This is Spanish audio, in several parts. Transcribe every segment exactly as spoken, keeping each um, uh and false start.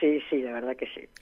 sí, sí, la verdad que sí.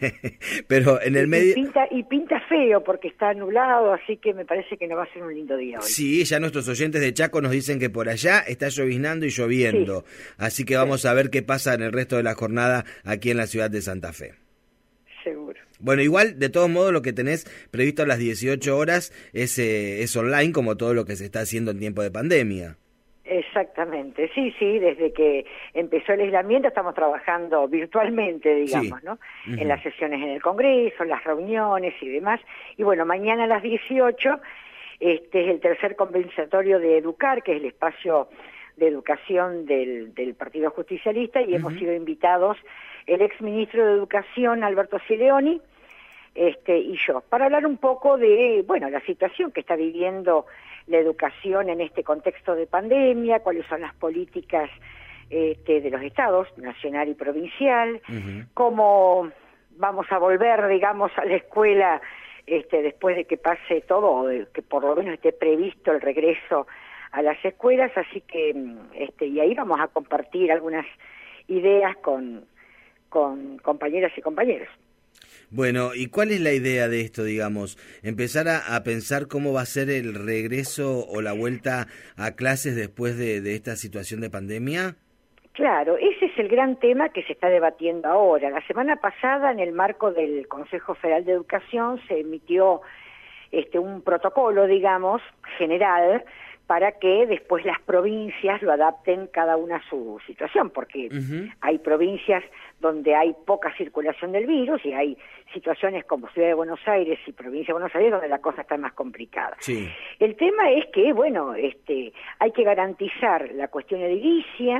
Pero en el y, medio... Y pinta, y pinta feo porque está nublado, así que me parece que no va a ser un lindo día hoy. Sí, ya nuestros oyentes de Chaco nos dicen que por allá está lloviznando y lloviendo. Sí. Así que vamos sí. a ver qué pasa en el resto de la jornada aquí en la ciudad de Santa Fe. Seguro. Bueno, igual, de todos modos, lo que tenés previsto a las dieciocho horas es, eh, es online, como todo lo que se está haciendo en tiempo de pandemia. Exactamente, sí, sí, desde que empezó el aislamiento estamos trabajando virtualmente, digamos, sí. ¿no? Uh-huh. En las sesiones en el Congreso, en las reuniones y demás. Y bueno, mañana a las dieciocho, este es el tercer conversatorio de Educar, que es el espacio de educación del, del Partido Justicialista, y uh-huh. hemos sido invitados el exministro de Educación, Alberto Sileoni, este, y yo, para hablar un poco de, bueno, la situación que está viviendo la educación en este contexto de pandemia, cuáles son las políticas este, de los estados, nacional y provincial, uh-huh. cómo vamos a volver, digamos, a la escuela este, después de que pase todo, o de que por lo menos esté previsto el regreso a las escuelas, así que, este, y ahí vamos a compartir algunas ideas con, con compañeras y compañeros. Bueno, ¿y cuál es la idea de esto, digamos? ¿Empezar a, a pensar cómo va a ser el regreso o la vuelta a clases después de, de esta situación de pandemia? Claro, ese es el gran tema que se está debatiendo ahora. La semana pasada, en el marco del Consejo Federal de Educación, se emitió este, un protocolo, digamos, general, para que después las provincias lo adapten cada una a su situación, porque uh-huh. hay provincias donde hay poca circulación del virus y hay situaciones como Ciudad de Buenos Aires y Provincia de Buenos Aires donde la cosa está más complicada. Sí. El tema es que, bueno, este, hay que garantizar la cuestión edilicia,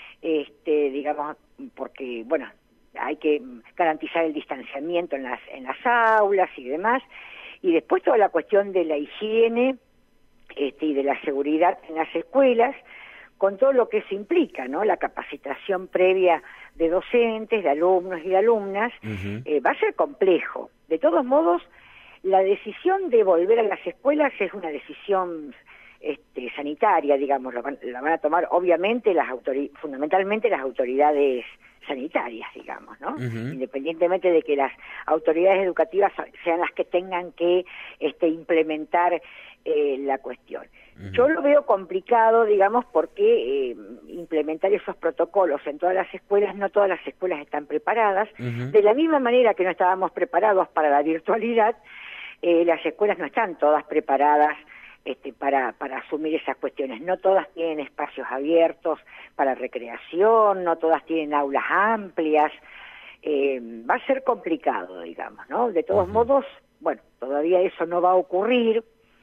este, digamos, porque, bueno, hay que garantizar el distanciamiento en las, en las aulas y demás, y después toda la cuestión de la higiene, Este, y de la seguridad en las escuelas, con todo lo que se implica, ¿no? La capacitación previa de docentes, de alumnos y de alumnas, uh-huh. eh, va a ser complejo. De todos modos, la decisión de volver a las escuelas es una decisión este, sanitaria, digamos, la van, la van a tomar obviamente las autoridades, fundamentalmente las autoridades sanitarias, digamos, ¿no? Uh-huh. Independientemente de que las autoridades educativas sean las que tengan que este, implementar eh, la cuestión. Uh-huh. Yo lo veo complicado, digamos, porque eh, implementar esos protocolos en todas las escuelas, no todas las escuelas están preparadas. Uh-huh. De la misma manera que no estábamos preparados para la virtualidad, eh, las escuelas no están todas preparadas Este, para, para asumir esas cuestiones. No todas tienen espacios abiertos para recreación, no todas tienen aulas amplias, eh, va a ser complicado, digamos, ¿no? De todos uh-huh. modos, bueno, todavía eso no va a ocurrir,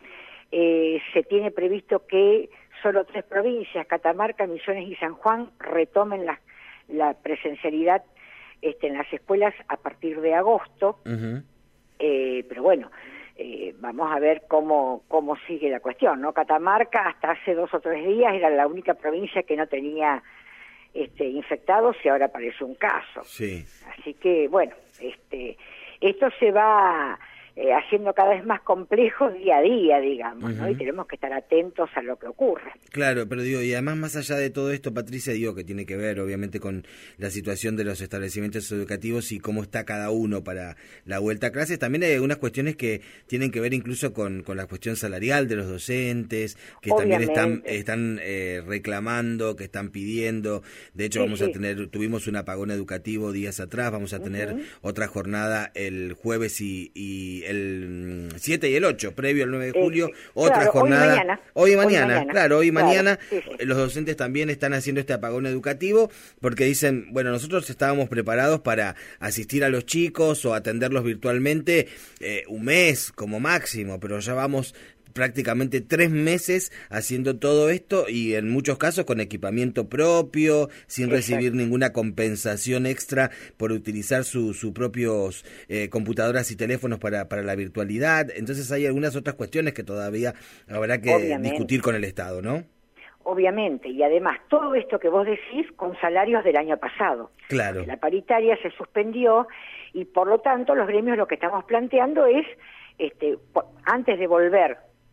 eh, se tiene previsto que solo tres provincias, Catamarca, Misiones y San Juan, retomen la, la presencialidad este, en las escuelas a partir de agosto, uh-huh. eh, pero bueno, Eh, vamos a ver cómo cómo sigue la cuestión, ¿no? Catamarca hasta hace dos o tres días era la única provincia que no tenía este, infectados y ahora aparece un caso. Sí. Así que, bueno, este esto se va eh, haciendo cada vez más complejo día a día, digamos, uh-huh. ¿no? Y tenemos que estar atentos a lo que ocurre. Claro, pero digo, y además más allá de todo esto, Patricia, digo que tiene que ver obviamente con la situación de los establecimientos educativos y cómo está cada uno para la vuelta a clases, también hay algunas cuestiones que tienen que ver incluso con, con la cuestión salarial de los docentes, que obviamente. también están están eh, reclamando, que están pidiendo, de hecho sí, vamos sí. a tener, tuvimos un apagón educativo días atrás, vamos a tener uh-huh. otra jornada el jueves y, y el siete y el ocho, previo al nueve de julio, eh, otra claro, jornada. Hoy mañana. Hoy y mañana, hoy mañana. claro, hoy y claro, mañana sí, sí. los docentes también están haciendo este apagón educativo porque dicen, bueno, nosotros estábamos preparados para asistir a los chicos o atenderlos virtualmente eh, un mes como máximo, pero ya vamos prácticamente tres meses haciendo todo esto y en muchos casos con equipamiento propio, sin Exacto. recibir ninguna compensación extra por utilizar sus su propios eh, computadoras y teléfonos para, para la virtualidad. Entonces hay algunas otras cuestiones que todavía habrá que Obviamente. discutir con el Estado, ¿no? Obviamente, y además todo esto que vos decís con salarios del año pasado. Claro. La paritaria se suspendió y por lo tanto los gremios lo que estamos planteando es, este, antes de volver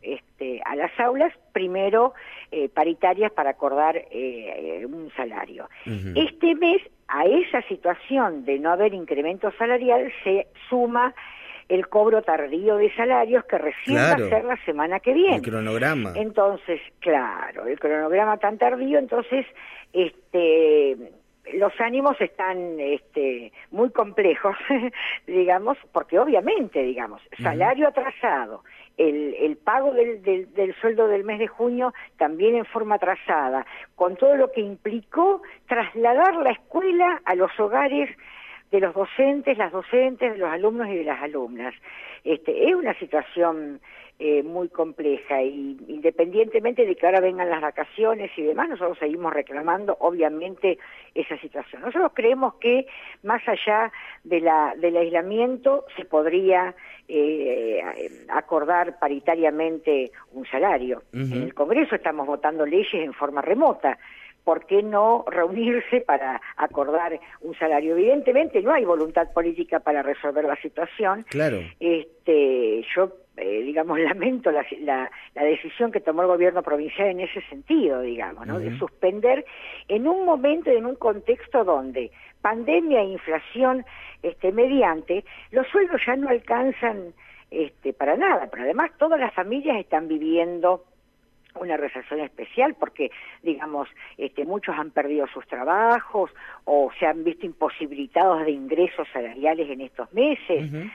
este, a las aulas, primero eh, paritarias para acordar eh, un salario. Uh-huh. Este mes, a esa situación de no haber incremento salarial, se suma el cobro tardío de salarios que recién claro. va a ser la semana que viene. El cronograma. Entonces, claro, el cronograma tan tardío, entonces, este... los ánimos están este, muy complejos, digamos, porque obviamente, digamos, salario atrasado, el, el pago del, del, del sueldo del mes de junio también en forma atrasada, con todo lo que implicó trasladar la escuela a los hogares de los docentes, las docentes, de los alumnos y de las alumnas. Este, es una situación eh, muy compleja y independientemente de que ahora vengan las vacaciones y demás, nosotros seguimos reclamando obviamente esa situación. Nosotros creemos que más allá de la, del aislamiento se podría eh, acordar paritariamente un salario. Uh-huh. En el Congreso estamos votando leyes en forma remota. ¿Por qué no reunirse para acordar un salario? Evidentemente no hay voluntad política para resolver la situación. Claro. Este, yo, eh, digamos, lamento la, la, la decisión que tomó el gobierno provincial en ese sentido, digamos, ¿no? Uh-huh. De suspender en un momento y en un contexto donde pandemia e inflación este, mediante, los sueldos ya no alcanzan este, para nada, pero además todas las familias están viviendo una recesión especial porque, digamos, este, muchos han perdido sus trabajos o se han visto imposibilitados de ingresos salariales en estos meses. Uh-huh.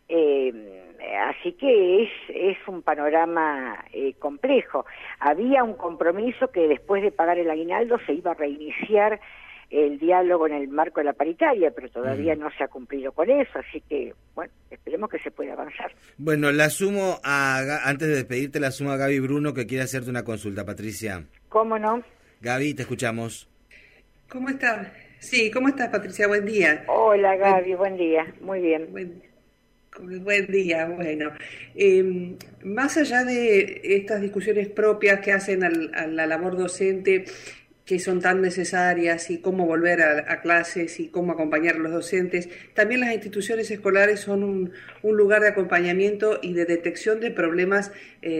Eh, así que es, es un panorama eh, complejo. Había un compromiso que después de pagar el aguinaldo se iba a reiniciar el diálogo en el marco de la paritaria, pero todavía uh-huh. no se ha cumplido con eso, así que, bueno, esperemos que se pueda avanzar. Bueno, la sumo a, antes de despedirte, la sumo a Gaby Bruno, que quiere hacerte una consulta, Patricia. ¿Cómo no? Gaby, te escuchamos. ¿Cómo estás? Sí, ¿cómo estás, Patricia? Buen día. Hola, Gaby, buen, buen día, muy bien. Buen, buen día, bueno. Eh, más allá de estas discusiones propias que hacen al, a la labor docente, que son tan necesarias, y cómo volver a, a clases y cómo acompañar a los docentes, también las instituciones escolares son un, un lugar de acompañamiento y de detección de problemas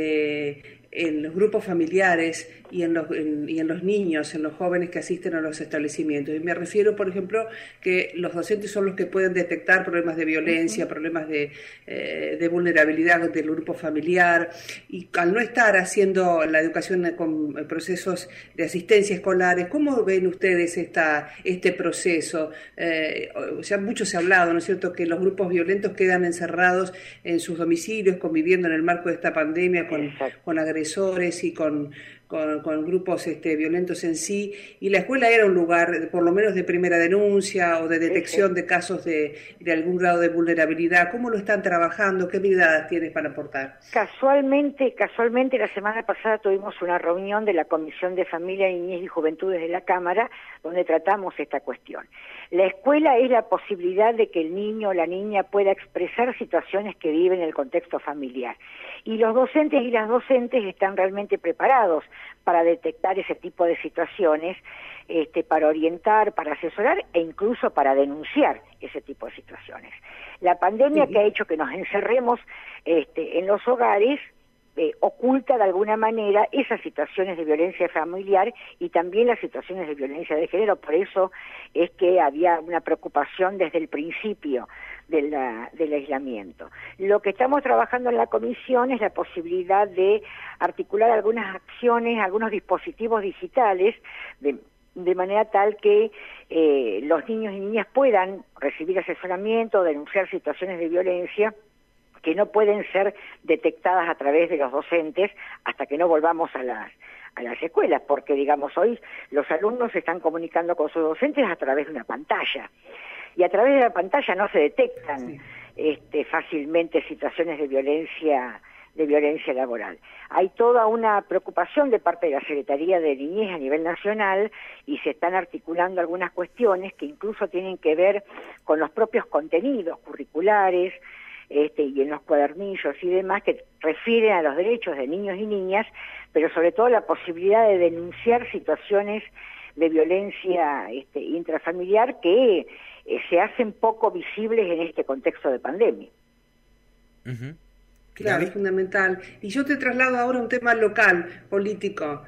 eh, en los grupos familiares y en los, en, y en los niños, en los jóvenes que asisten a los establecimientos. Y me refiero, por ejemplo, que los docentes son los que pueden detectar problemas de violencia, uh-huh. problemas de, eh, de vulnerabilidad del grupo familiar, y al no estar haciendo la educación con procesos de asistencia escolares, ¿cómo ven ustedes esta, este proceso? Eh, o sea, mucho se ha hablado, ¿no es cierto?, que los grupos violentos quedan encerrados en sus domicilios, conviviendo en el marco de esta pandemia con, con agresores y con... Con, con grupos este, violentos en sí, y la escuela era un lugar, por lo menos, de primera denuncia o de detección de casos de, de algún grado de vulnerabilidad. ¿Cómo lo están trabajando? ¿Qué miradas tienes para aportar? Casualmente, casualmente la semana pasada tuvimos una reunión de la Comisión de Familia, Niñez y Juventudes de la Cámara, donde tratamos esta cuestión. La escuela es la posibilidad de que el niño o la niña pueda expresar situaciones que vive en el contexto familiar. Y los docentes y las docentes están realmente preparados para detectar ese tipo de situaciones, este, para orientar, para asesorar e incluso para denunciar ese tipo de situaciones. La pandemia sí. que ha hecho que nos encerremos este, en los hogares eh, oculta de alguna manera esas situaciones de violencia familiar y también las situaciones de violencia de género. Por eso es que había una preocupación desde el principio de la, del aislamiento. Lo que estamos trabajando en la comisión es la posibilidad de articular algunas acciones, algunos dispositivos digitales, de, de manera tal que eh, los niños y niñas puedan recibir asesoramiento, denunciar situaciones de violencia que no pueden ser detectadas a través de los docentes hasta que no volvamos a las a las escuelas, porque digamos hoy los alumnos se están comunicando con sus docentes a través de una pantalla. Y a través de la pantalla no se detectan sí. este, fácilmente situaciones de violencia de violencia laboral. Hay toda una preocupación de parte de la Secretaría de Niñez a nivel nacional y se están articulando algunas cuestiones que incluso tienen que ver con los propios contenidos curriculares este, y en los cuadernillos y demás que refieren a los derechos de niños y niñas, pero sobre todo la posibilidad de denunciar situaciones de violencia este, intrafamiliar que eh, se hacen poco visibles en este contexto de pandemia. Uh-huh. Claro, es fundamental. Y yo te traslado ahora a un tema local, político,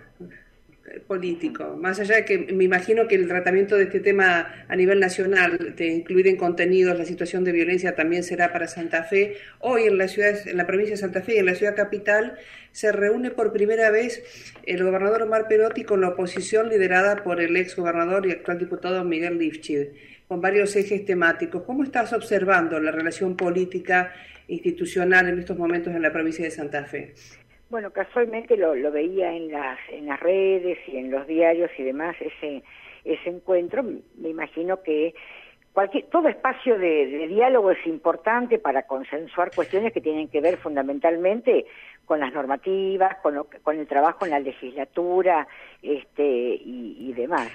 político. Más allá de que me imagino que el tratamiento de este tema a nivel nacional, de incluir en contenidos la situación de violencia, también será para Santa Fe. Hoy en la ciudad, en la provincia de Santa Fe y en la ciudad capital se reúne por primera vez el gobernador Omar Perotti con la oposición liderada por el ex gobernador y actual diputado Miguel Lifchid, con varios ejes temáticos. ¿Cómo estás observando la relación política institucional en estos momentos en la provincia de Santa Fe? Bueno, casualmente lo, lo veía en las en las redes y en los diarios y demás, ese ese encuentro. Me imagino que cualquier todo espacio de, de diálogo es importante para consensuar cuestiones que tienen que ver fundamentalmente con las normativas, con, lo, con el trabajo en la legislatura este y, y demás.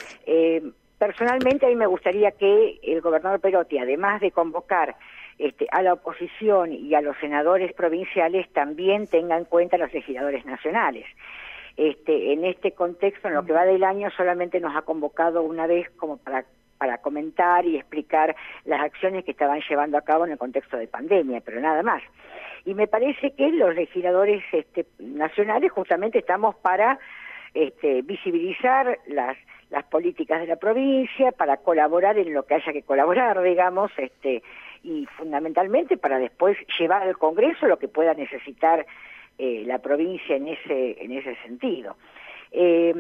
Eh, personalmente a mí me gustaría que el gobernador Perotti, además de convocar Este, a la oposición y a los senadores provinciales, también tenga en cuenta a los legisladores nacionales. Este, en este contexto, en lo que va del año, solamente nos ha convocado una vez como para, para comentar y explicar las acciones que estaban llevando a cabo en el contexto de pandemia, pero nada más. Y me parece que los legisladores este, nacionales justamente estamos para este, visibilizar las las políticas de la provincia, para colaborar en lo que haya que colaborar, digamos, este y fundamentalmente para después llevar al Congreso lo que pueda necesitar eh, la provincia en ese en ese sentido. Eh,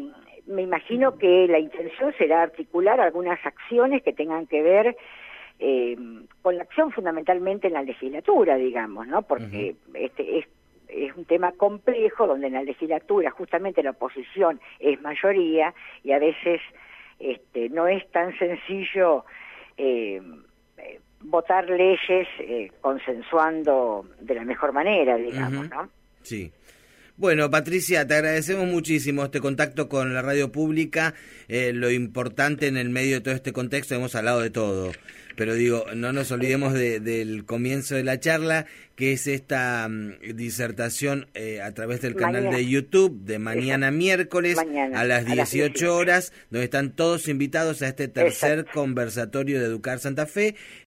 me imagino que la intención será articular algunas acciones que tengan que ver eh, con la acción fundamentalmente en la legislatura, digamos, ¿no? Porque uh-huh. este es es un tema complejo donde en la legislatura justamente la oposición es mayoría y a veces este, no es tan sencillo eh, eh, votar leyes eh, consensuando de la mejor manera, digamos, uh-huh. ¿no? Sí. Bueno, Patricia, te agradecemos muchísimo este contacto con la radio pública, eh, lo importante en el medio de todo este contexto, hemos hablado de todo, pero digo, no nos olvidemos de, del comienzo de la charla, que es esta um, disertación eh, a través del canal mañana. de YouTube de mañana Exacto. miércoles mañana, a las dieciocho horas, donde están todos invitados a este tercer Exacto. conversatorio de Educar Santa Fe.